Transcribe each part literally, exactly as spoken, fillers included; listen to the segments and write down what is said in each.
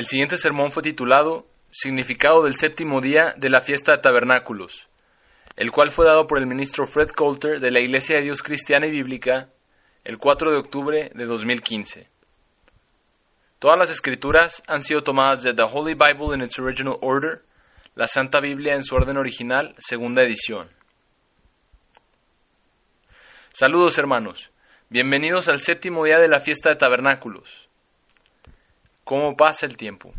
El siguiente sermón fue titulado Significado del séptimo día de la fiesta de tabernáculos, el cual fue dado por el ministro Fred Coulter de la Iglesia de Dios Cristiana y Bíblica el cuatro de octubre de dos mil quince. Todas las escrituras han sido tomadas de The Holy Bible in its original order, la Santa Biblia en su orden original, segunda edición. Saludos, hermanos. Bienvenidos al séptimo día de la fiesta de tabernáculos. ¿Cómo pasa el tiempo?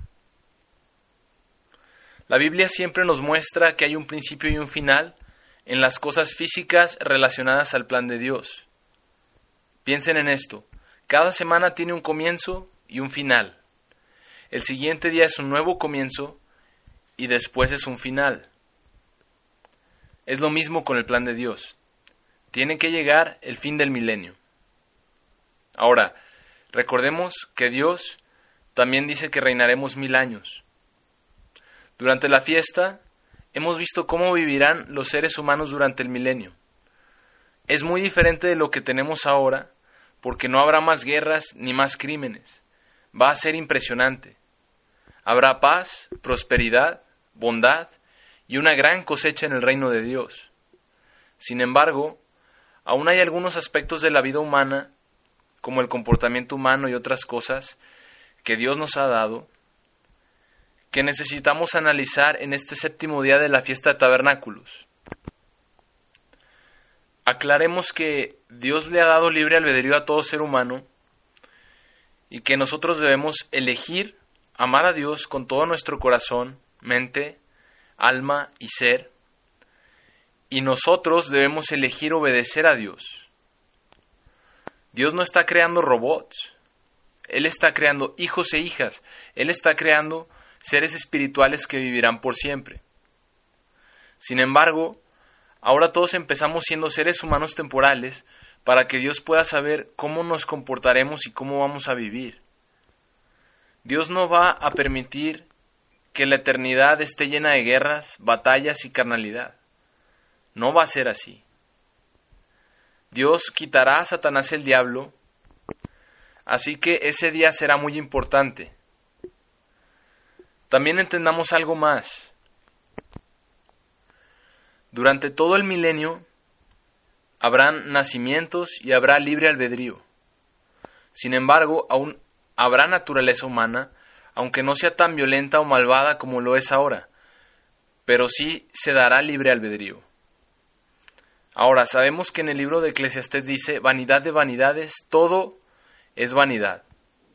La Biblia siempre nos muestra que hay un principio y un final en las cosas físicas relacionadas al plan de Dios. Piensen en esto. Cada semana tiene un comienzo y un final. El siguiente día es un nuevo comienzo y después es un final. Es lo mismo con el plan de Dios. Tiene que llegar el fin del milenio. Ahora, recordemos que Dios también dice que reinaremos mil años. Durante la fiesta, hemos visto cómo vivirán los seres humanos durante el milenio. Es muy diferente de lo que tenemos ahora, porque no habrá más guerras ni más crímenes. Va a ser impresionante. Habrá paz, prosperidad, bondad y una gran cosecha en el reino de Dios. Sin embargo, aún hay algunos aspectos de la vida humana, como el comportamiento humano y otras cosas que Dios nos ha dado, que necesitamos analizar en este séptimo día de la fiesta de tabernáculos. Aclaremos que Dios le ha dado libre albedrío a todo ser humano y que nosotros debemos elegir amar a Dios con todo nuestro corazón, mente, alma y ser, y nosotros debemos elegir obedecer a Dios. Dios no está creando robots. Él está creando hijos e hijas. Él está creando seres espirituales que vivirán por siempre. Sin embargo, ahora todos empezamos siendo seres humanos temporales para que Dios pueda saber cómo nos comportaremos y cómo vamos a vivir. Dios no va a permitir que la eternidad esté llena de guerras, batallas y carnalidad. No va a ser así. Dios quitará a Satanás el diablo, así que ese día será muy importante. También entendamos algo más. Durante todo el milenio habrán nacimientos y habrá libre albedrío. Sin embargo, aún habrá naturaleza humana, aunque no sea tan violenta o malvada como lo es ahora, pero sí se dará libre albedrío. Ahora, sabemos que en el libro de Eclesiastés dice, vanidad de vanidades, todo es vanidad.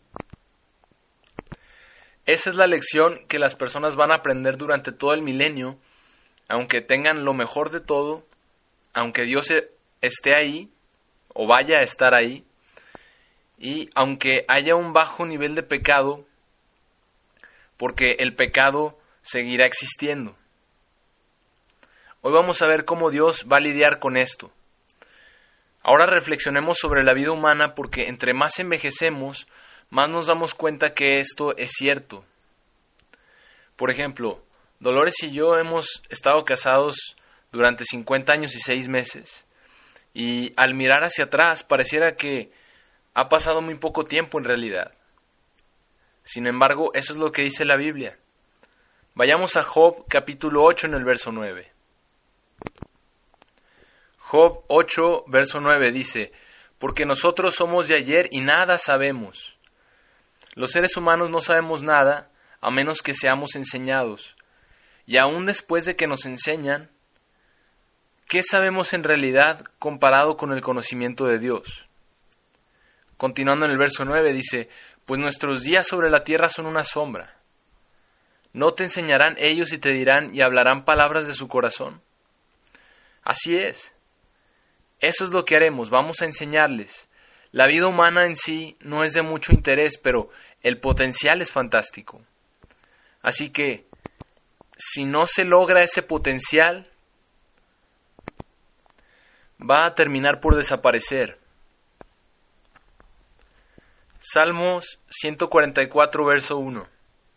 Esa es la lección que las personas van a aprender durante todo el milenio, aunque tengan lo mejor de todo, aunque Dios esté ahí, o vaya a estar ahí, y aunque haya un bajo nivel de pecado, porque el pecado seguirá existiendo. Hoy vamos a ver cómo Dios va a lidiar con esto. Ahora reflexionemos sobre la vida humana porque entre más envejecemos, más nos damos cuenta que esto es cierto. Por ejemplo, Dolores y yo hemos estado casados durante cincuenta años y seis meses y al mirar hacia atrás pareciera que ha pasado muy poco tiempo en realidad. Sin embargo, eso es lo que dice la Biblia. Vayamos a Job capítulo ocho en el verso nueve. Job ocho, verso nueve dice, porque nosotros somos de ayer y nada sabemos. Los seres humanos no sabemos nada a menos que seamos enseñados. Y aún después de que nos enseñan, ¿qué sabemos en realidad comparado con el conocimiento de Dios? Continuando en el verso nueve dice, pues nuestros días sobre la tierra son una sombra. ¿No te enseñarán ellos y te dirán y hablarán palabras de su corazón? Así es. Eso es lo que haremos, vamos a enseñarles. La vida humana en sí no es de mucho interés, pero el potencial es fantástico. Así que, si no se logra ese potencial, va a terminar por desaparecer. Salmos ciento cuarenta y cuatro, verso uno.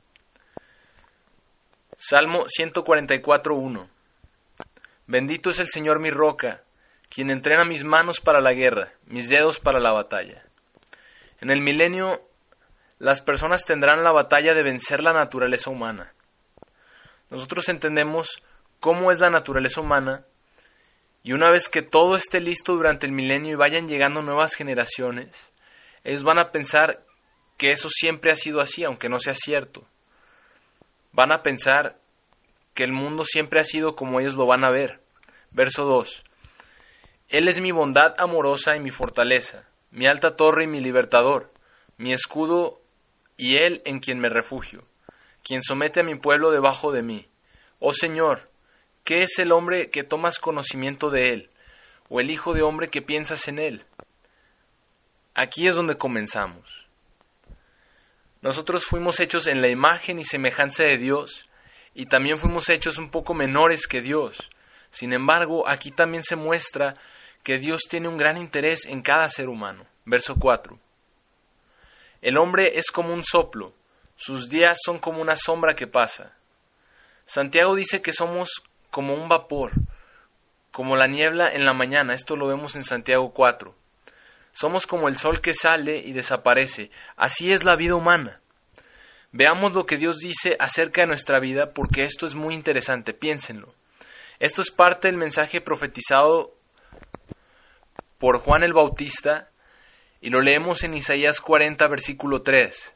Salmo ciento cuarenta y cuatro, uno. Bendito es el Señor mi roca, quien entrena mis manos para la guerra, mis dedos para la batalla. En el milenio, las personas tendrán la batalla de vencer la naturaleza humana. Nosotros entendemos cómo es la naturaleza humana, y una vez que todo esté listo durante el milenio y vayan llegando nuevas generaciones, ellos van a pensar que eso siempre ha sido así, aunque no sea cierto. Van a pensar que el mundo siempre ha sido como ellos lo van a ver. Verso dos. Él es mi bondad amorosa y mi fortaleza, mi alta torre y mi libertador, mi escudo y Él en quien me refugio, quien somete a mi pueblo debajo de mí. Oh Señor, ¿qué es el hombre que tomas conocimiento de él? ¿O el hijo de hombre que piensas en él? Aquí es donde comenzamos. Nosotros fuimos hechos en la imagen y semejanza de Dios, y también fuimos hechos un poco menores que Dios. Sin embargo, aquí también se muestra que Dios tiene un gran interés en cada ser humano. Verso cuatro. El hombre es como un soplo, sus días son como una sombra que pasa. Santiago dice que somos como un vapor, como la niebla en la mañana. Esto lo vemos en Santiago cuatro. Somos como el sol que sale y desaparece. Así es la vida humana. Veamos lo que Dios dice acerca de nuestra vida, porque esto es muy interesante. Piénsenlo. Esto es parte del mensaje profetizado por Juan el Bautista, y lo leemos en Isaías cuarenta, versículo tres.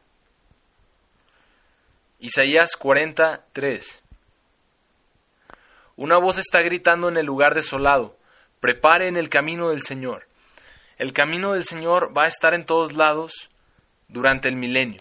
Isaías cuarenta, tres. Una voz está gritando en el lugar desolado, preparen el camino del Señor. El camino del Señor va a estar en todos lados durante el milenio.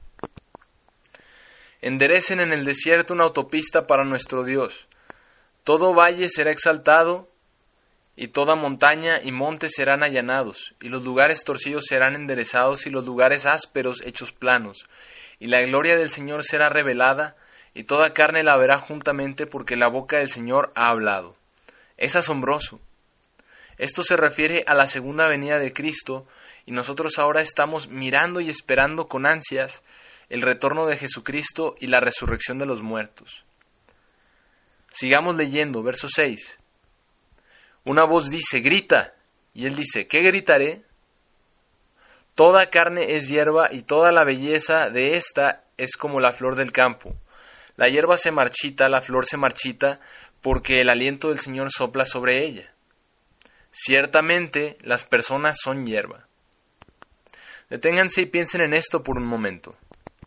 Enderecen en el desierto una autopista para nuestro Dios. Todo valle será exaltado, y toda montaña y monte serán allanados, y los lugares torcidos serán enderezados, y los lugares ásperos hechos planos. Y la gloria del Señor será revelada, y toda carne la verá juntamente, porque la boca del Señor ha hablado. Es asombroso. Esto se refiere a la segunda venida de Cristo, y nosotros ahora estamos mirando y esperando con ansias el retorno de Jesucristo y la resurrección de los muertos. Sigamos leyendo, verso seis. Una voz dice, grita, y él dice, ¿qué gritaré? Toda carne es hierba, y toda la belleza de ésta es como la flor del campo. La hierba se marchita, la flor se marchita, porque el aliento del Señor sopla sobre ella. Ciertamente, las personas son hierba. Deténganse y piensen en esto por un momento.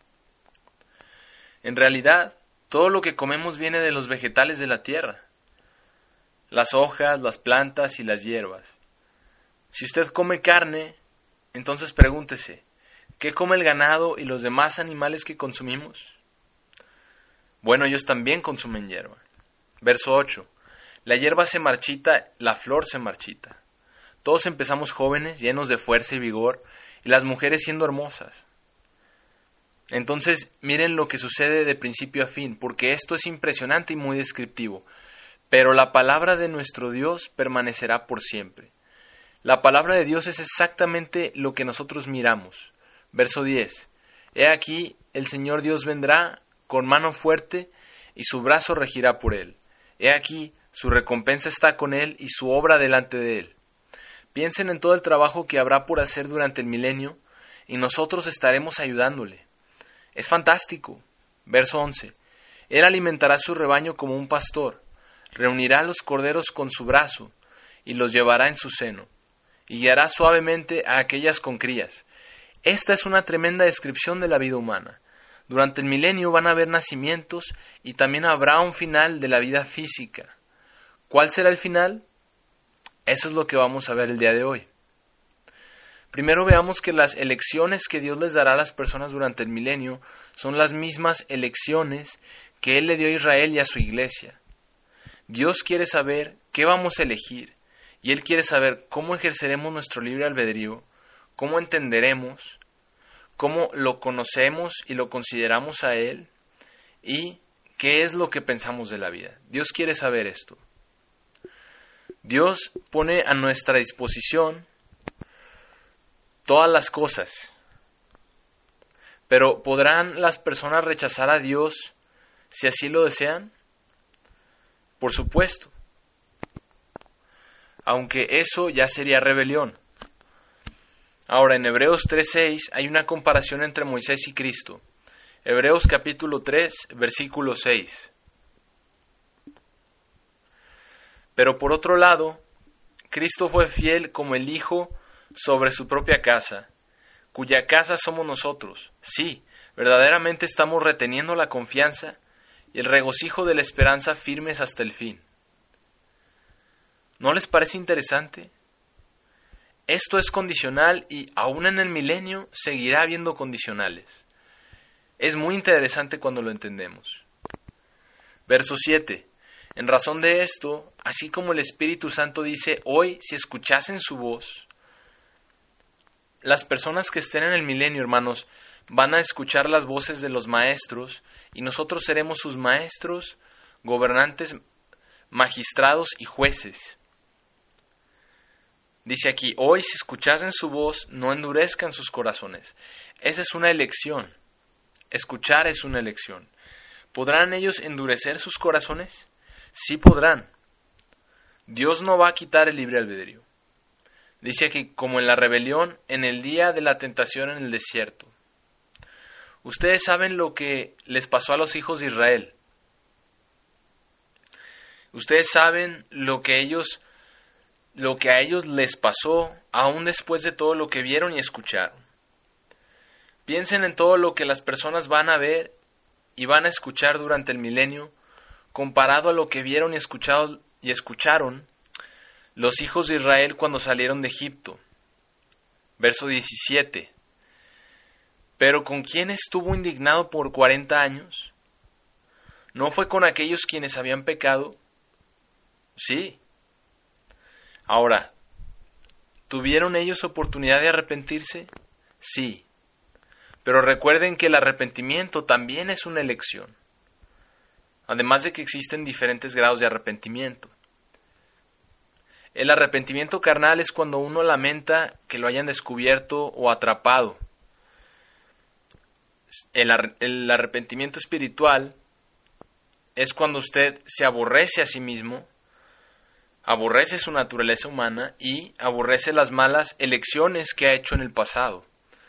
En realidad, todo lo que comemos viene de los vegetales de la tierra. Las hojas, las plantas y las hierbas. Si usted come carne, entonces pregúntese, ¿qué come el ganado y los demás animales que consumimos? Bueno, ellos también consumen hierba. Verso ocho. La hierba se marchita, la flor se marchita. Todos empezamos jóvenes, llenos de fuerza y vigor, y las mujeres siendo hermosas. Entonces, miren lo que sucede de principio a fin, porque esto es impresionante y muy descriptivo. Pero la palabra de nuestro Dios permanecerá por siempre. La palabra de Dios es exactamente lo que nosotros miramos. Verso diez. He aquí, el Señor Dios vendrá con mano fuerte, y su brazo regirá por él. He aquí, su recompensa está con él, y su obra delante de él. Piensen en todo el trabajo que habrá por hacer durante el milenio, y nosotros estaremos ayudándole. Es fantástico. Verso once. Él alimentará su rebaño como un pastor, reunirá a los corderos con su brazo, y los llevará en su seno, y guiará suavemente a aquellas con crías. Esta es una tremenda descripción de la vida humana. Durante el milenio van a haber nacimientos, y también habrá un final de la vida física. ¿Cuál será el final? Eso es lo que vamos a ver el día de hoy. Primero veamos que las elecciones que Dios les dará a las personas durante el milenio son las mismas elecciones que Él le dio a Israel y a su iglesia. Dios quiere saber qué vamos a elegir, y Él quiere saber cómo ejerceremos nuestro libre albedrío, cómo entenderemos, cómo lo conocemos y lo consideramos a Él, y qué es lo que pensamos de la vida. Dios quiere saber esto. Dios pone a nuestra disposición todas las cosas, pero ¿podrán las personas rechazar a Dios si así lo desean? Por supuesto, aunque eso ya sería rebelión. Ahora, en Hebreos tres seis hay una comparación entre Moisés y Cristo. Hebreos capítulo tres, versículo seis. Pero por otro lado, Cristo fue fiel como el Hijo sobre su propia casa, cuya casa somos nosotros. Sí, verdaderamente estamos reteniendo la confianza y el regocijo de la esperanza firmes hasta el fin. ¿No les parece interesante? Esto es condicional y aún en el milenio seguirá habiendo condicionales. Es muy interesante cuando lo entendemos. Verso siete. En razón de esto, así como el Espíritu Santo dice, hoy si escuchasen su voz, las personas que estén en el milenio, hermanos, van a escuchar las voces de los maestros y nosotros seremos sus maestros, gobernantes, magistrados y jueces. Dice aquí, hoy si escuchasen su voz, no endurezcan sus corazones. Esa es una elección. Escuchar es una elección. ¿Podrán ellos endurecer sus corazones? Sí podrán. Dios no va a quitar el libre albedrío. Dice aquí, como en la rebelión, en el día de la tentación en el desierto. Ustedes saben lo que les pasó a los hijos de Israel. Ustedes saben lo que ellos lo que a ellos les pasó aún después de todo lo que vieron y escucharon. Piensen en todo lo que las personas van a ver y van a escuchar durante el milenio, comparado a lo que vieron y, escuchado, y escucharon los hijos de Israel cuando salieron de Egipto. Verso diecisiete. Pero ¿con quién estuvo indignado por cuarenta años? ¿No fue con aquellos quienes habían pecado? Sí. Ahora, ¿tuvieron ellos oportunidad de arrepentirse? Sí. Pero recuerden que el arrepentimiento también es una elección. Además de que existen diferentes grados de arrepentimiento. El arrepentimiento carnal es cuando uno lamenta que lo hayan descubierto o atrapado. El, ar- el arrepentimiento espiritual es cuando usted se aborrece a sí mismo, aborrece su naturaleza humana y aborrece las malas elecciones que ha hecho en el pasado.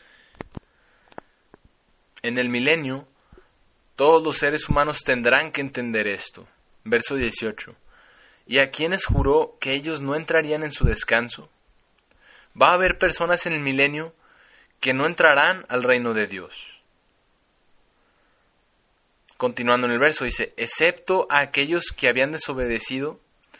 En el milenio, todos los seres humanos tendrán que entender esto. Verso dieciocho. ¿Y a quienes juró que ellos no entrarían en su descanso? Va a haber personas en el milenio que no entrarán al reino de Dios. Continuando en el verso, dice, excepto a aquellos que habían desobedecido,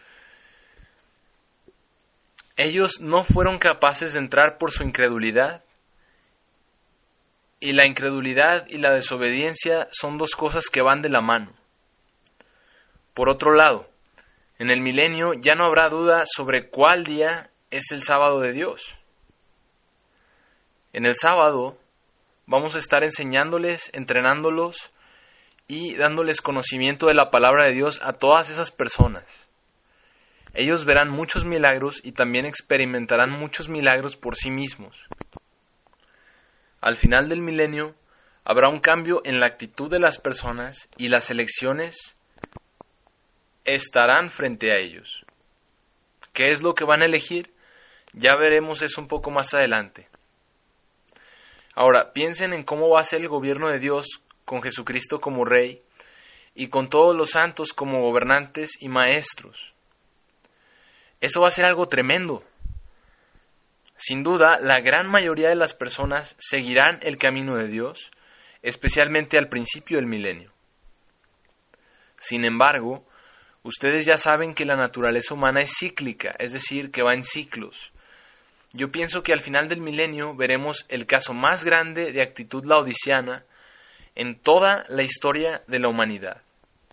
ellos no fueron capaces de entrar por su incredulidad. Y la incredulidad y la desobediencia son dos cosas que van de la mano. Por otro lado, en el milenio ya no habrá duda sobre cuál día es el sábado de Dios. En el sábado vamos a estar enseñándoles, entrenándolos y dándoles conocimiento de la palabra de Dios a todas esas personas. Ellos verán muchos milagros y también experimentarán muchos milagros por sí mismos. Al final del milenio habrá un cambio en la actitud de las personas y las elecciones estarán frente a ellos. ¿Qué es lo que van a elegir? Ya veremos eso un poco más adelante. Ahora, piensen en cómo va a ser el gobierno de Dios con Jesucristo como Rey y con todos los santos como gobernantes y maestros. Eso va a ser algo tremendo. Sin duda, la gran mayoría de las personas seguirán el camino de Dios, especialmente al principio del milenio. Sin embargo, ustedes ya saben que la naturaleza humana es cíclica, es decir, que va en ciclos. Yo pienso que al final del milenio veremos el caso más grande de actitud laodiceana en toda la historia de la humanidad.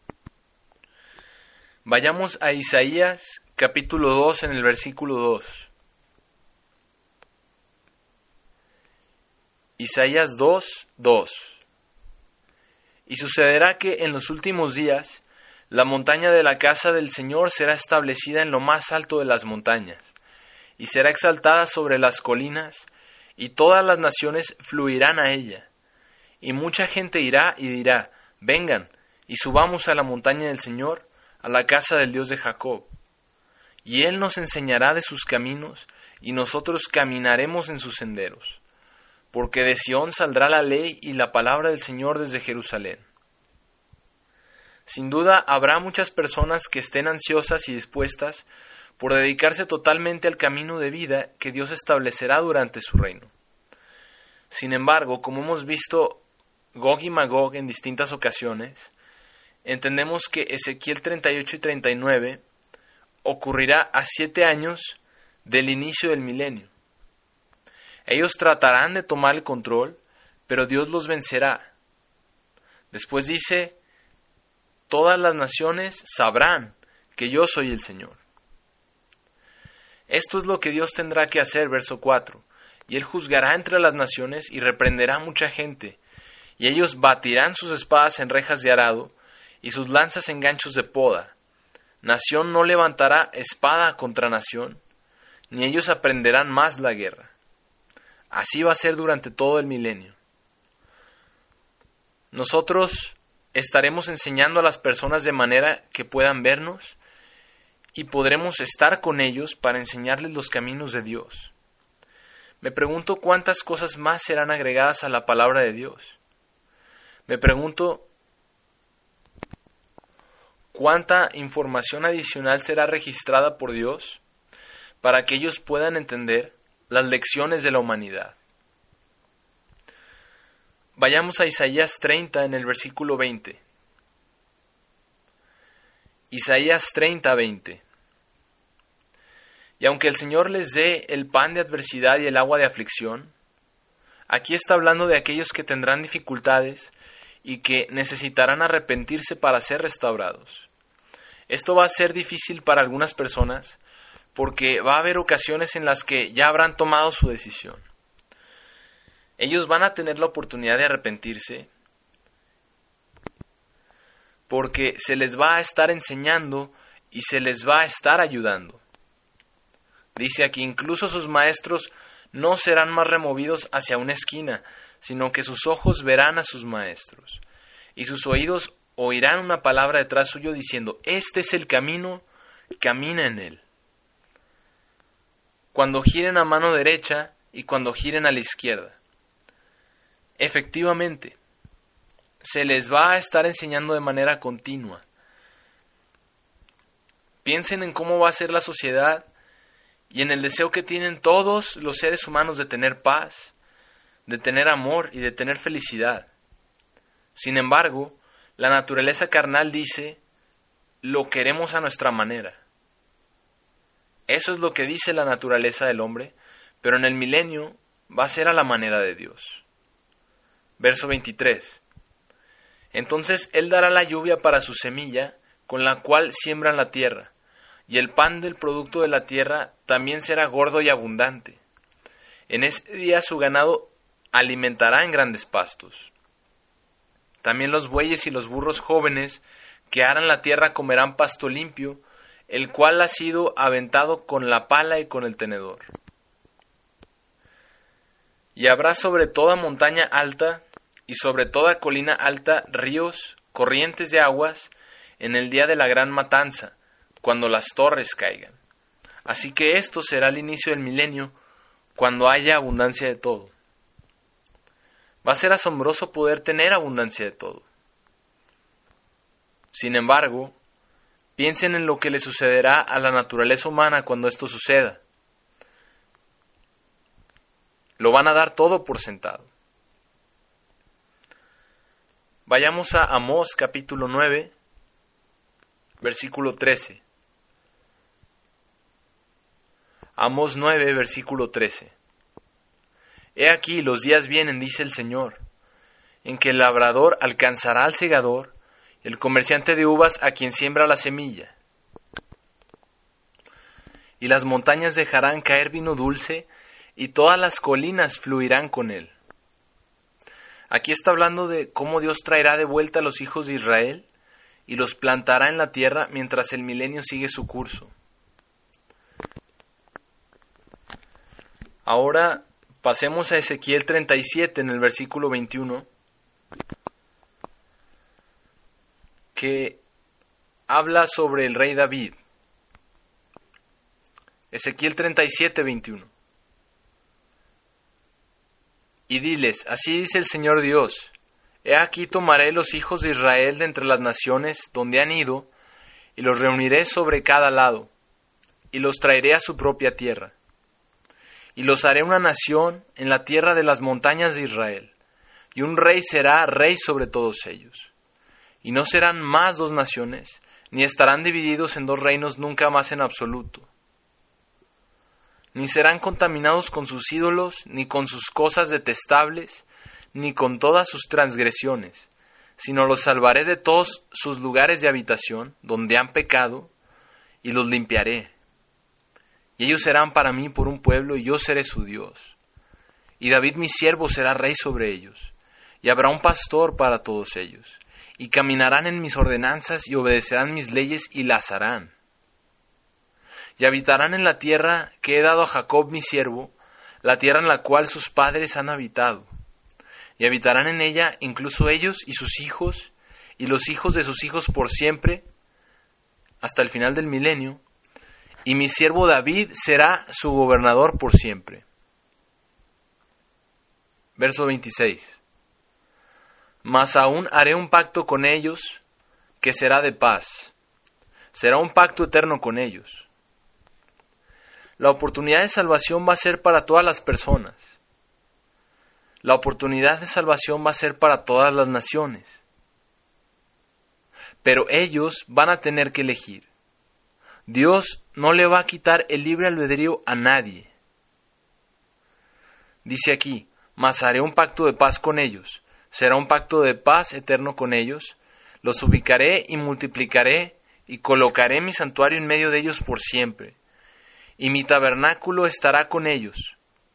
Vayamos a Isaías capítulo dos en el versículo dos. Isaías dos, dos. Y sucederá que en los últimos días la montaña de la casa del Señor será establecida en lo más alto de las montañas, y será exaltada sobre las colinas, y todas las naciones fluirán a ella. Y mucha gente irá y dirá, vengan, y subamos a la montaña del Señor, a la casa del Dios de Jacob. Y Él nos enseñará de sus caminos, y nosotros caminaremos en sus senderos, porque de Sión saldrá la ley y la palabra del Señor desde Jerusalén. Sin duda habrá muchas personas que estén ansiosas y dispuestas por dedicarse totalmente al camino de vida que Dios establecerá durante su reino. Sin embargo, como hemos visto Gog y Magog en distintas ocasiones, entendemos que Ezequiel treinta y ocho y treinta y nueve ocurrirá a siete años del inicio del milenio. Ellos tratarán de tomar el control, pero Dios los vencerá. Después dice, todas las naciones sabrán que yo soy el Señor. Esto es lo que Dios tendrá que hacer, verso cuatro. Y Él juzgará entre las naciones y reprenderá a mucha gente. Y ellos batirán sus espadas en rejas de arado y sus lanzas en ganchos de poda. Nación no levantará espada contra nación, ni ellos aprenderán más la guerra. Así va a ser durante todo el milenio. Nosotros estaremos enseñando a las personas de manera que puedan vernos y podremos estar con ellos para enseñarles los caminos de Dios. Me pregunto cuántas cosas más serán agregadas a la palabra de Dios. Me pregunto cuánta información adicional será registrada por Dios para que ellos puedan entender las lecciones de la humanidad. Vayamos a Isaías treinta en el versículo veinte. Isaías treinta, veinte. Y aunque el Señor les dé el pan de adversidad y el agua de aflicción, aquí está hablando de aquellos que tendrán dificultades y que necesitarán arrepentirse para ser restaurados. Esto va a ser difícil para algunas personas porque va a haber ocasiones en las que ya habrán tomado su decisión. Ellos van a tener la oportunidad de arrepentirse porque se les va a estar enseñando y se les va a estar ayudando. Dice aquí, incluso sus maestros no serán más removidos hacia una esquina, sino que sus ojos verán a sus maestros, y sus oídos oirán una palabra detrás suyo diciendo, este es el camino, camina en él. Cuando giren a mano derecha y cuando giren a la izquierda. Efectivamente, se les va a estar enseñando de manera continua. Piensen en cómo va a ser la sociedad y en el deseo que tienen todos los seres humanos de tener paz, de tener amor y de tener felicidad. Sin embargo, la naturaleza carnal dice, lo queremos a nuestra manera. Eso es lo que dice la naturaleza del hombre, pero en el milenio va a ser a la manera de Dios. Verso veintitrés. Entonces Él dará la lluvia para su semilla, con la cual siembran la tierra, y el pan del producto de la tierra también será gordo y abundante. En ese día su ganado alimentará en grandes pastos. También los bueyes y los burros jóvenes que aran la tierra comerán pasto limpio, el cual ha sido aventado con la pala y con el tenedor. Y habrá sobre toda montaña alta y sobre toda colina alta ríos, corrientes de aguas, en el día de la gran matanza, cuando las torres caigan. Así que esto será el inicio del milenio, cuando haya abundancia de todo. Va a ser asombroso poder tener abundancia de todo. Sin embargo, piensen en lo que le sucederá a la naturaleza humana cuando esto suceda. Lo van a dar todo por sentado. Vayamos a Amós capítulo nueve, versículo trece. Amós nueve, versículo trece. He aquí, los días vienen, dice el Señor, en que el labrador alcanzará al segador, el comerciante de uvas a quien siembra la semilla. Y las montañas dejarán caer vino dulce, y todas las colinas fluirán con él. Aquí está hablando de cómo Dios traerá de vuelta a los hijos de Israel y los plantará en la tierra mientras el milenio sigue su curso. Ahora pasemos a Ezequiel treinta y siete en el versículo veintiuno, que habla sobre el rey David. Ezequiel treinta y siete, veintiuno. y diles, así dice el Señor Dios, he aquí tomaré los hijos de Israel de entre las naciones donde han ido, y los reuniré sobre cada lado, y los traeré a su propia tierra. Y los haré una nación en la tierra de las montañas de Israel, y un rey será rey sobre todos ellos. Y no serán más dos naciones, ni estarán divididos en dos reinos nunca más en absoluto. Ni serán contaminados con sus ídolos, ni con sus cosas detestables, ni con todas sus transgresiones, sino los salvaré de todos sus lugares de habitación, donde han pecado, y los limpiaré. Y ellos serán para mí por un pueblo, y yo seré su Dios. Y David mi siervo será rey sobre ellos, y habrá un pastor para todos ellos, y caminarán en mis ordenanzas, y obedecerán mis leyes, y las harán. Y habitarán en la tierra que he dado a Jacob mi siervo, la tierra en la cual sus padres han habitado. Y habitarán en ella incluso ellos y sus hijos, y los hijos de sus hijos por siempre, hasta el final del milenio, y mi siervo David será su gobernador por siempre. Verso veintiséis. Mas aún haré un pacto con ellos, que será de paz. Será un pacto eterno con ellos. La oportunidad de salvación va a ser para todas las personas. La oportunidad de salvación va a ser para todas las naciones. Pero ellos van a tener que elegir. Dios no le va a quitar el libre albedrío a nadie. Dice aquí, mas haré un pacto de paz con ellos. Será un pacto de paz eterno con ellos. Los ubicaré y multiplicaré y colocaré mi santuario en medio de ellos por siempre. Y mi tabernáculo estará con ellos.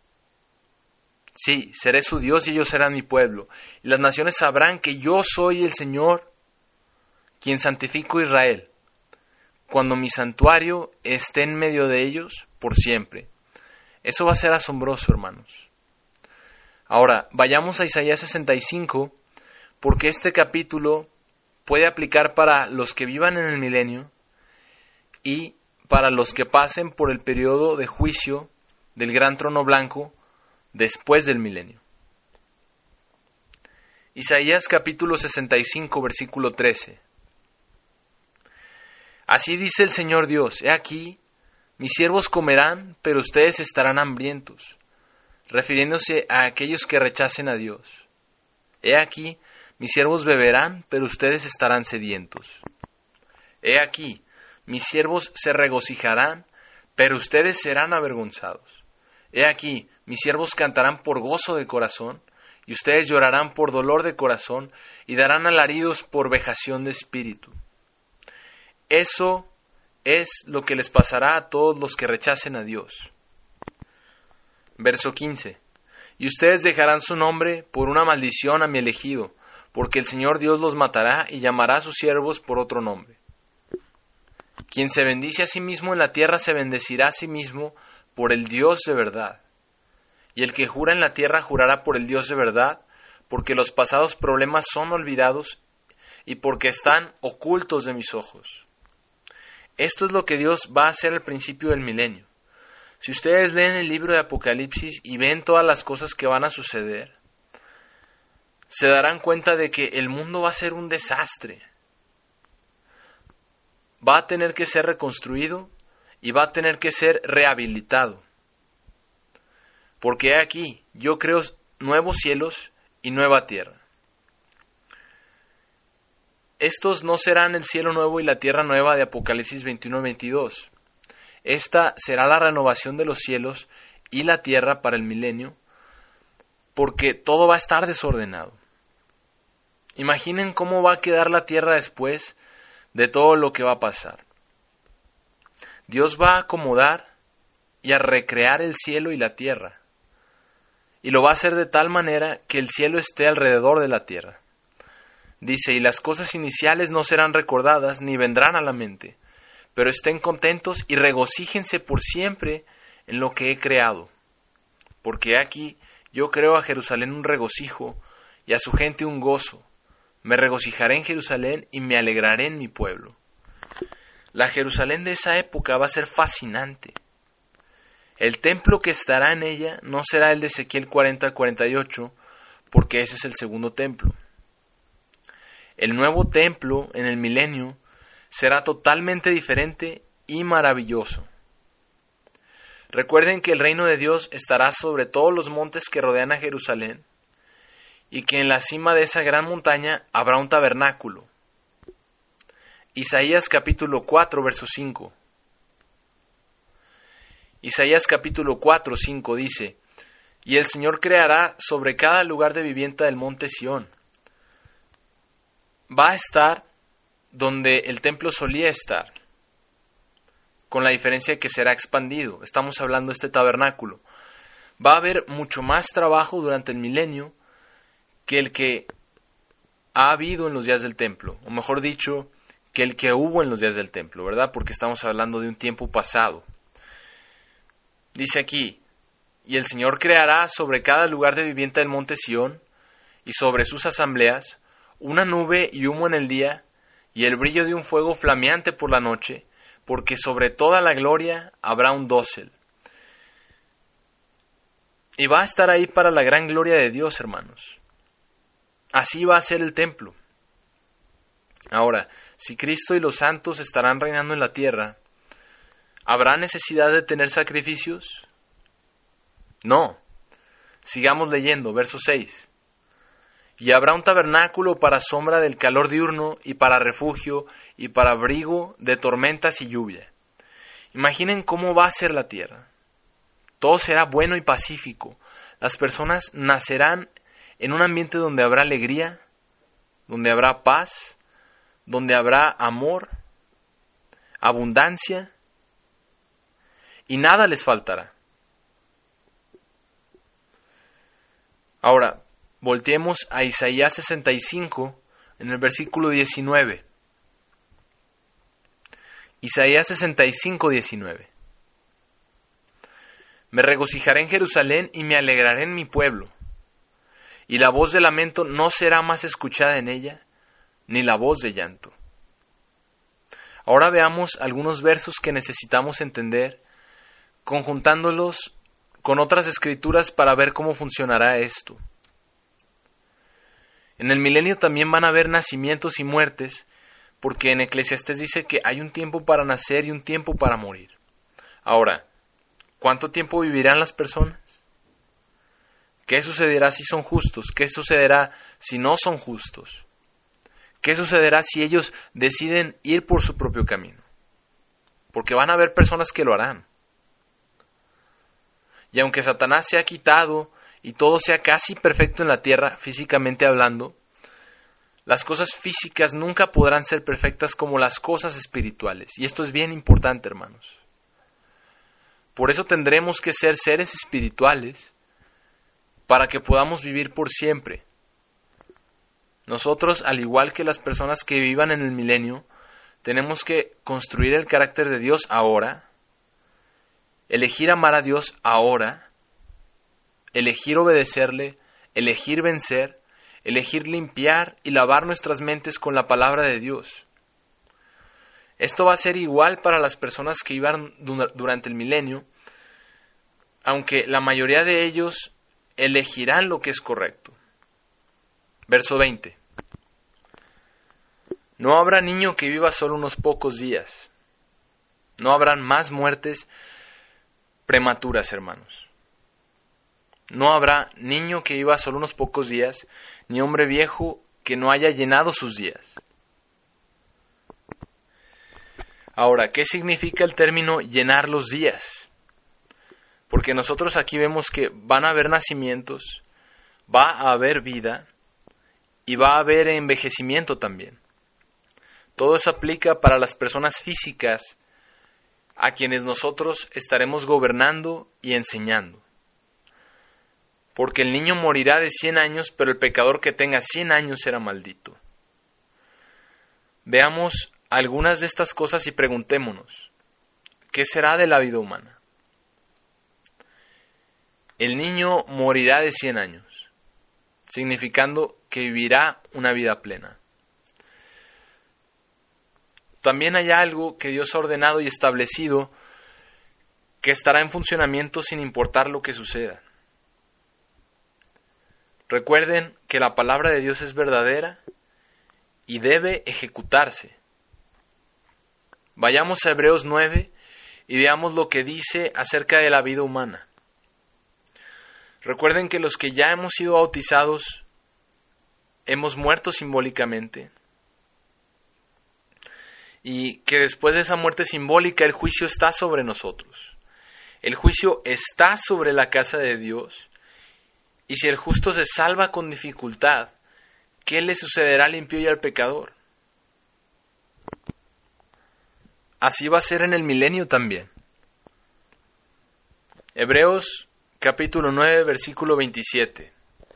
Sí, seré su Dios y ellos serán mi pueblo. Y las naciones sabrán que yo soy el Señor, quien santifico a Israel, cuando mi santuario esté en medio de ellos por siempre. Eso va a ser asombroso, hermanos. Ahora, vayamos a Isaías sesenta y cinco, porque este capítulo puede aplicar para los que vivan en el milenio y para los que pasen por el periodo de juicio del gran trono blanco después del milenio. Isaías capítulo sesenta y cinco, versículo trece. Así dice el Señor Dios, he aquí, mis siervos comerán, pero ustedes estarán hambrientos, refiriéndose a aquellos que rechacen a Dios. He aquí, mis siervos beberán, pero ustedes estarán sedientos. He aquí, mis siervos se regocijarán, pero ustedes serán avergonzados. He aquí, mis siervos cantarán por gozo de corazón, y ustedes llorarán por dolor de corazón, y darán alaridos por vejación de espíritu. Eso es lo que les pasará a todos los que rechacen a Dios. Verso quince. Y ustedes dejarán su nombre por una maldición a mi elegido, porque el Señor Dios los matará y llamará a sus siervos por otro nombre. Quien se bendice a sí mismo en la tierra se bendecirá a sí mismo por el Dios de verdad. Y el que jura en la tierra jurará por el Dios de verdad, porque los pasados problemas son olvidados y porque están ocultos de mis ojos. Esto es lo que Dios va a hacer al principio del milenio. Si ustedes leen el libro de Apocalipsis y ven todas las cosas que van a suceder, se darán cuenta de que el mundo va a ser un desastre. Va a tener que ser reconstruido y va a tener que ser rehabilitado. Porque aquí yo creo nuevos cielos y nueva tierra. Estos no serán el cielo nuevo y la tierra nueva de Apocalipsis veintiuno veintidós. Esta será la renovación de los cielos y la tierra para el milenio, porque todo va a estar desordenado. Imaginen cómo va a quedar la tierra después de todo lo que va a pasar. Dios va a acomodar y a recrear el cielo y la tierra, y lo va a hacer de tal manera que el cielo esté alrededor de la tierra. Dice, y las cosas iniciales no serán recordadas ni vendrán a la mente, pero estén contentos y regocíjense por siempre en lo que he creado. Porque aquí yo creo a Jerusalén un regocijo y a su gente un gozo. Me regocijaré en Jerusalén y me alegraré en mi pueblo. La Jerusalén de esa época va a ser fascinante. El templo que estará en ella no será el de Ezequiel cuarenta al cuarenta y ocho, porque ese es el segundo templo. El nuevo templo en el milenio será totalmente diferente y maravilloso. Recuerden que el reino de Dios estará sobre todos los montes que rodean a Jerusalén y que en la cima de esa gran montaña habrá un tabernáculo. Isaías capítulo cuatro, verso cinco. Isaías capítulo cuatro, cinco dice: Y el Señor creará sobre cada lugar de vivienda del monte Sión. Va a estar donde el templo solía estar, con la diferencia de que será expandido. Estamos hablando de este tabernáculo. Va a haber mucho más trabajo durante el milenio que el que ha habido en los días del templo, o mejor dicho, que el que hubo en los días del templo, ¿verdad? Porque estamos hablando de un tiempo pasado. Dice aquí: y el Señor creará sobre cada lugar de vivienda del monte Sión y sobre sus asambleas una nube y humo en el día y el brillo de un fuego flameante por la noche, porque sobre toda la gloria habrá un dosel. Y va a estar ahí para la gran gloria de Dios, hermanos. Así va a ser el templo. Ahora, si Cristo y los santos estarán reinando en la tierra, ¿habrá necesidad de tener sacrificios? No. Sigamos leyendo, verso seis. Y habrá un tabernáculo para sombra del calor diurno y para refugio y para abrigo de tormentas y lluvia. Imaginen cómo va a ser la tierra. Todo será bueno y pacífico. Las personas nacerán en un ambiente donde habrá alegría, donde habrá paz, donde habrá amor, abundancia, y nada les faltará. Ahora, volteemos a Isaías sesenta y cinco, en el versículo diecinueve. Isaías sesenta y cinco, diecinueve. Me regocijaré en Jerusalén y me alegraré en mi pueblo, y la voz de lamento no será más escuchada en ella, ni la voz de llanto. Ahora veamos algunos versos que necesitamos entender, conjuntándolos con otras escrituras para ver cómo funcionará esto. En el milenio también van a haber nacimientos y muertes, porque en Eclesiastés dice que hay un tiempo para nacer y un tiempo para morir. Ahora, ¿cuánto tiempo vivirán las personas? ¿Qué sucederá si son justos? ¿Qué sucederá si no son justos? ¿Qué sucederá si ellos deciden ir por su propio camino? Porque van a haber personas que lo harán. Y aunque Satanás se ha quitado y todo sea casi perfecto en la tierra, físicamente hablando, las cosas físicas nunca podrán ser perfectas como las cosas espirituales. Y esto es bien importante, hermanos. Por eso tendremos que ser seres espirituales para que podamos vivir por siempre. Nosotros, al igual que las personas que vivan en el milenio, tenemos que construir el carácter de Dios ahora, elegir amar a Dios ahora, elegir obedecerle, elegir vencer, elegir limpiar y lavar nuestras mentes con la palabra de Dios. Esto va a ser igual para las personas que vivan durante el milenio, aunque la mayoría de ellos elegirán lo que es correcto. Verso veinte. No habrá niño que viva solo unos pocos días. No habrán más muertes prematuras, hermanos. No habrá niño que viva solo unos pocos días, ni hombre viejo que no haya llenado sus días. Ahora, ¿qué significa el término llenar los días? Porque nosotros aquí vemos que van a haber nacimientos, va a haber vida y va a haber envejecimiento también. Todo eso aplica para las personas físicas a quienes nosotros estaremos gobernando y enseñando. Porque el niño morirá de cien años, pero el pecador que tenga cien años será maldito. Veamos algunas de estas cosas y preguntémonos, ¿qué será de la vida humana? El niño morirá de cien años, significando que vivirá una vida plena. También hay algo que Dios ha ordenado y establecido que estará en funcionamiento sin importar lo que suceda. Recuerden que la palabra de Dios es verdadera y debe ejecutarse. Vayamos a Hebreos nueve y veamos lo que dice acerca de la vida humana. Recuerden que los que ya hemos sido bautizados hemos muerto simbólicamente y que después de esa muerte simbólica el juicio está sobre nosotros. El juicio está sobre la casa de Dios y si el justo se salva con dificultad, ¿qué le sucederá al impío y al pecador? Así va a ser en el milenio también. Hebreos capítulo nueve, versículo veintisiete.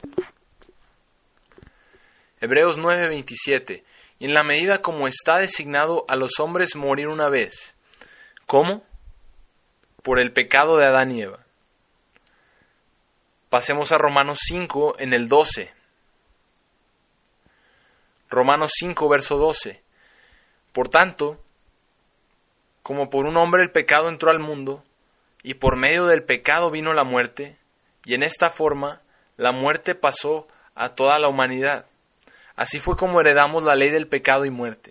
Hebreos nueve, veintisiete. Y en la medida como está designado a los hombres morir una vez. ¿Cómo? Por el pecado de Adán y Eva. Pasemos a Romanos cinco en el doce. Romanos cinco, verso doce. Por tanto, como por un hombre el pecado entró al mundo, y por medio del pecado vino la muerte, y en esta forma la muerte pasó a toda la humanidad. Así fue como heredamos la ley del pecado y muerte.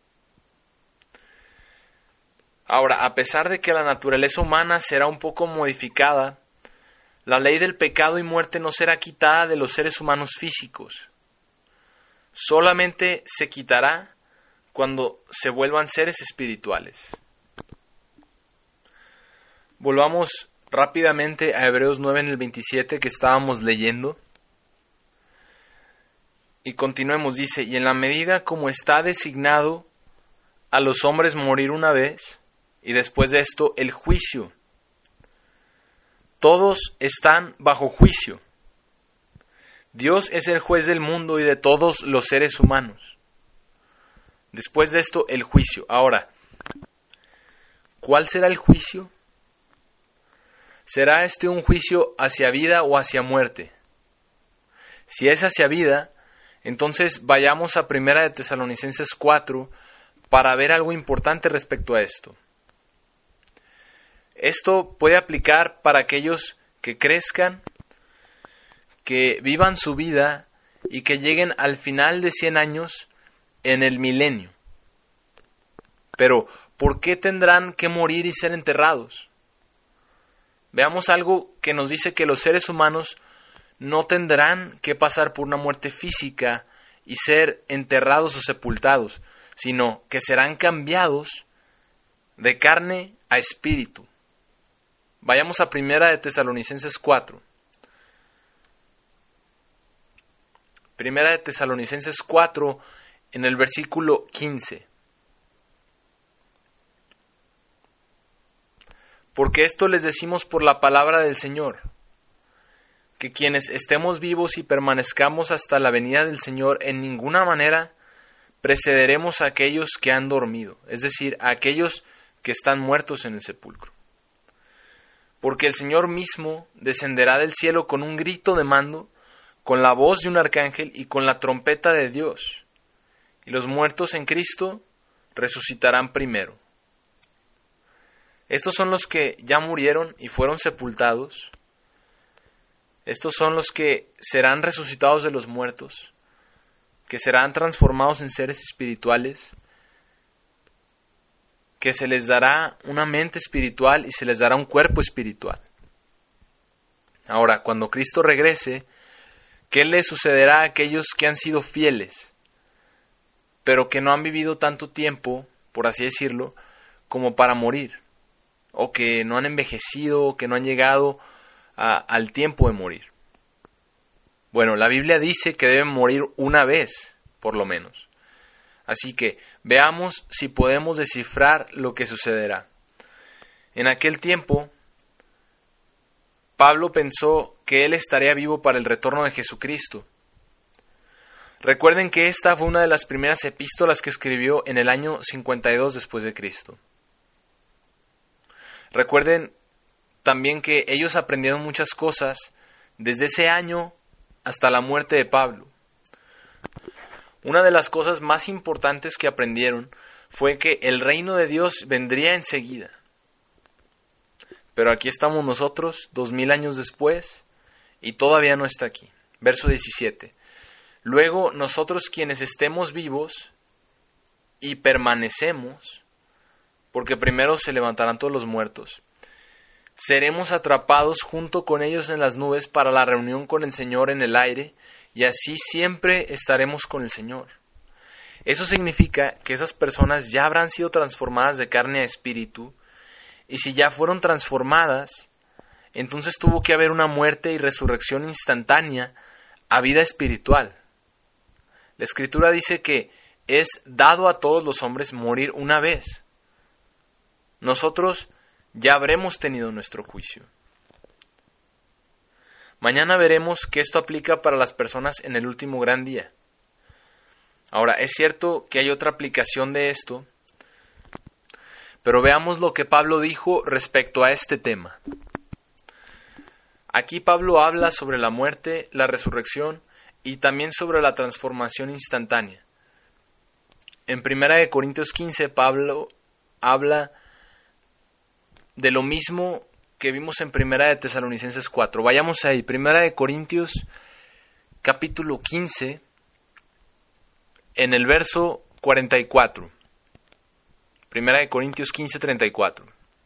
Ahora, a pesar de que la naturaleza humana será un poco modificada, la ley del pecado y muerte no será quitada de los seres humanos físicos. Solamente se quitará cuando se vuelvan seres espirituales. Volvamos rápidamente a Hebreos nueve en el veintisiete que estábamos leyendo. Y continuemos, dice, y en la medida como está designado a los hombres morir una vez, y después de esto el juicio. Todos están bajo juicio. Dios es el juez del mundo y de todos los seres humanos. Después de esto el juicio. Ahora, ¿cuál será el juicio? ¿Será este un juicio hacia vida o hacia muerte? Si es hacia vida, entonces vayamos a Primera de Tesalonicenses cuatro para ver algo importante respecto a esto. Esto puede aplicar para aquellos que crezcan, que vivan su vida y que lleguen al final de cien años en el milenio. Pero, ¿por qué tendrán que morir y ser enterrados? Veamos algo que nos dice que los seres humanos no tendrán que pasar por una muerte física y ser enterrados o sepultados, sino que serán cambiados de carne a espíritu. Vayamos a Primera de Tesalonicenses cuatro. Primera de Tesalonicenses cuatro, en el versículo quince. Porque esto les decimos por la palabra del Señor, que quienes estemos vivos y permanezcamos hasta la venida del Señor, en ninguna manera precederemos a aquellos que han dormido, es decir, a aquellos que están muertos en el sepulcro. Porque el Señor mismo descenderá del cielo con un grito de mando, con la voz de un arcángel y con la trompeta de Dios, y los muertos en Cristo resucitarán primero. Estos son los que ya murieron y fueron sepultados. Estos son los que serán resucitados de los muertos, que serán transformados en seres espirituales, que se les dará una mente espiritual y se les dará un cuerpo espiritual. Ahora, cuando Cristo regrese, ¿qué le sucederá a aquellos que han sido fieles, pero que no han vivido tanto tiempo, por así decirlo, como para morir? O que no han envejecido, o que no han llegado a, al tiempo de morir. Bueno, la Biblia dice que deben morir una vez, por lo menos. Así que veamos si podemos descifrar lo que sucederá. En aquel tiempo, Pablo pensó que él estaría vivo para el retorno de Jesucristo. Recuerden que esta fue una de las primeras epístolas que escribió en el año cincuenta y dos después de Cristo. Recuerden también que ellos aprendieron muchas cosas desde ese año hasta la muerte de Pablo. Una de las cosas más importantes que aprendieron fue que el reino de Dios vendría enseguida. Pero aquí estamos nosotros, dos mil años después, y todavía no está aquí. Verso diecisiete. Luego nosotros quienes estemos vivos y permanecemos, porque primero se levantarán todos los muertos, seremos atrapados junto con ellos en las nubes para la reunión con el Señor en el aire, y así siempre estaremos con el Señor. Eso significa que esas personas ya habrán sido transformadas de carne a espíritu, y si ya fueron transformadas, entonces tuvo que haber una muerte y resurrección instantánea a vida espiritual. La Escritura dice que es dado a todos los hombres morir una vez. Nosotros ya habremos tenido nuestro juicio. Mañana veremos que esto aplica para las personas en el último gran día. Ahora, es cierto que hay otra aplicación de esto, pero veamos lo que Pablo dijo respecto a este tema. Aquí Pablo habla sobre la muerte, la resurrección y también sobre la transformación instantánea. En primera de Corintios quince, Pablo habla de lo mismo que vimos en primera de Tesalonicenses cuatro. Vayamos ahí, primera de Corintios, capítulo quince, en el verso cuarenta y cuatro. Primera de Corintios quince, treinta y cuatro.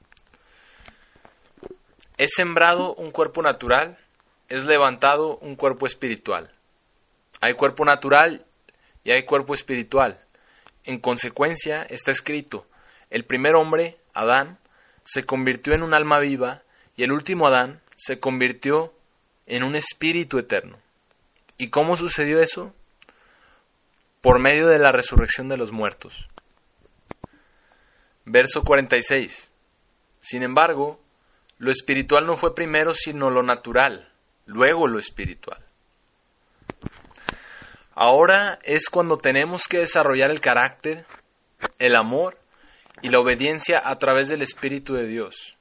Es sembrado un cuerpo natural, es levantado un cuerpo espiritual. Hay cuerpo natural y hay cuerpo espiritual. En consecuencia, está escrito, el primer hombre, Adán, se convirtió en un alma viva, y el último Adán se convirtió en un espíritu eterno. ¿Y cómo sucedió eso? Por medio de la resurrección de los muertos. Verso cuarenta y seis. Sin embargo, lo espiritual no fue primero sino lo natural, luego lo espiritual. Ahora es cuando tenemos que desarrollar el carácter, el amor y la obediencia a través del Espíritu de Dios.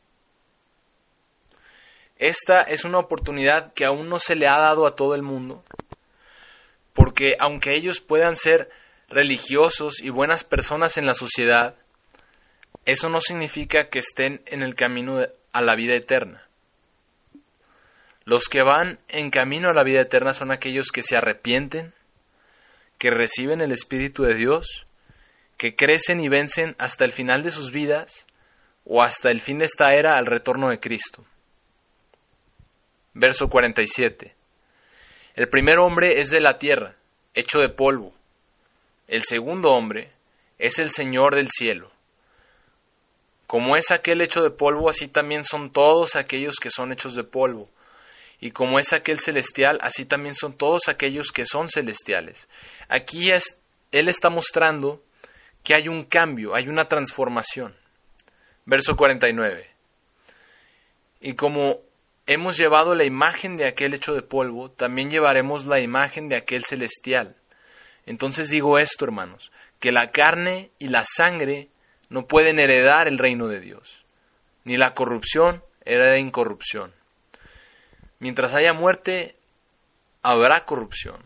Esta es una oportunidad que aún no se le ha dado a todo el mundo, porque aunque ellos puedan ser religiosos y buenas personas en la sociedad, eso no significa que estén en el camino a la vida eterna. Los que van en camino a la vida eterna son aquellos que se arrepienten, que reciben el Espíritu de Dios, que crecen y vencen hasta el final de sus vidas o hasta el fin de esta era al retorno de Cristo. Verso cuarenta y siete. El primer hombre es de la tierra, hecho de polvo. El segundo hombre es el Señor del cielo. Como es aquel hecho de polvo, así también son todos aquellos que son hechos de polvo. Y como es aquel celestial, así también son todos aquellos que son celestiales. Aquí es, él está mostrando que hay un cambio, hay una transformación. Verso cuarenta y nueve. Y como hemos llevado la imagen de aquel hecho de polvo, también llevaremos la imagen de aquel celestial. Entonces digo esto, hermanos, que la carne y la sangre no pueden heredar el reino de Dios, ni la corrupción hereda incorrupción. Mientras haya muerte, habrá corrupción.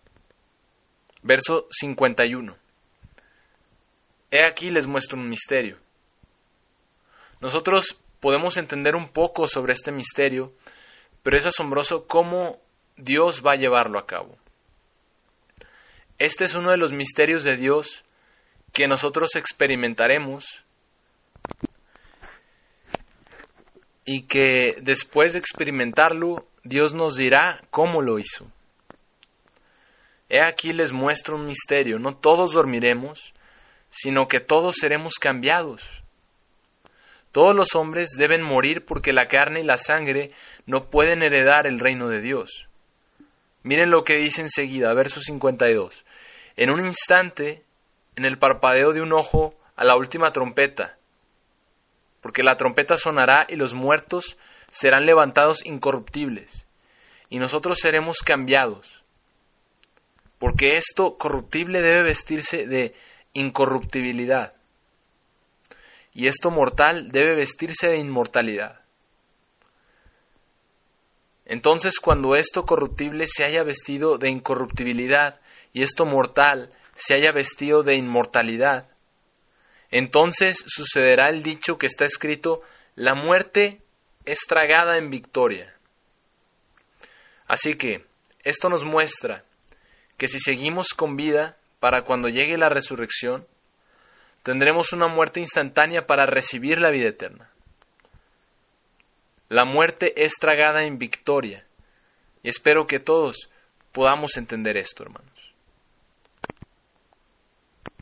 Verso cincuenta y uno. He aquí les muestro un misterio. Nosotros podemos entender un poco sobre este misterio, pero es asombroso cómo Dios va a llevarlo a cabo. Este es uno de los misterios de Dios que nosotros experimentaremos y que después de experimentarlo, Dios nos dirá cómo lo hizo. He aquí les muestro un misterio, no todos dormiremos, sino que todos seremos cambiados. Todos los hombres deben morir porque la carne y la sangre no pueden heredar el reino de Dios. Miren lo que dice enseguida, verso cincuenta y dos. En un instante, en el parpadeo de un ojo, a la última trompeta, porque la trompeta sonará y los muertos serán levantados incorruptibles, y nosotros seremos cambiados, porque esto corruptible debe vestirse de incorruptibilidad, y esto mortal debe vestirse de inmortalidad. Entonces, cuando esto corruptible se haya vestido de incorruptibilidad, y esto mortal se haya vestido de inmortalidad, entonces sucederá el dicho que está escrito: la muerte es tragada en victoria. Así que esto nos muestra que si seguimos con vida para cuando llegue la resurrección, tendremos una muerte instantánea para recibir la vida eterna. La muerte es tragada en victoria, y espero que todos podamos entender esto, hermano.